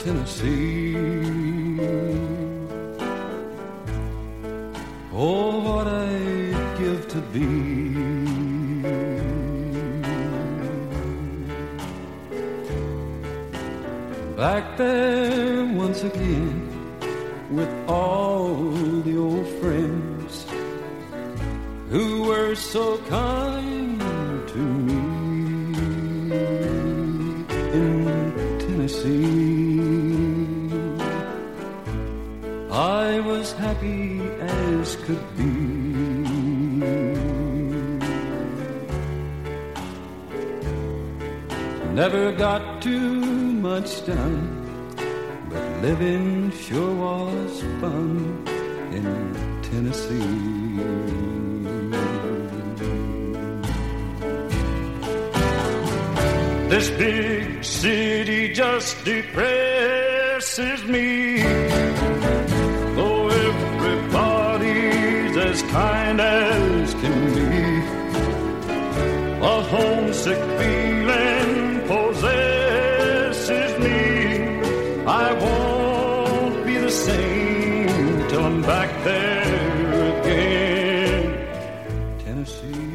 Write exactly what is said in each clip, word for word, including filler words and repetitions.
Tennessee. Oh, what I'd give to be back there once again with all the old friends who were so kind to me in Tennessee. I was happy as could be. Never got too much done, but living sure was fun in Tennessee. This big city just depresses me, though everybody's as kind as can be. A homesick feeling possesses me. I won't be the same till I'm back there again. Tennessee,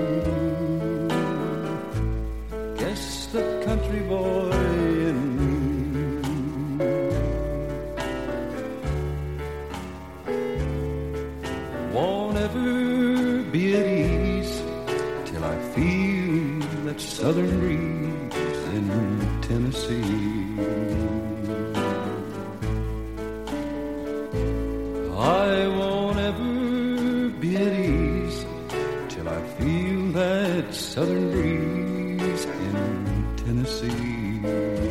guess the country boy in me won't ever be at ease till I feel that southern breeze in Tennessee. I won't ever be at ease till I feel that southern breeze in Tennessee.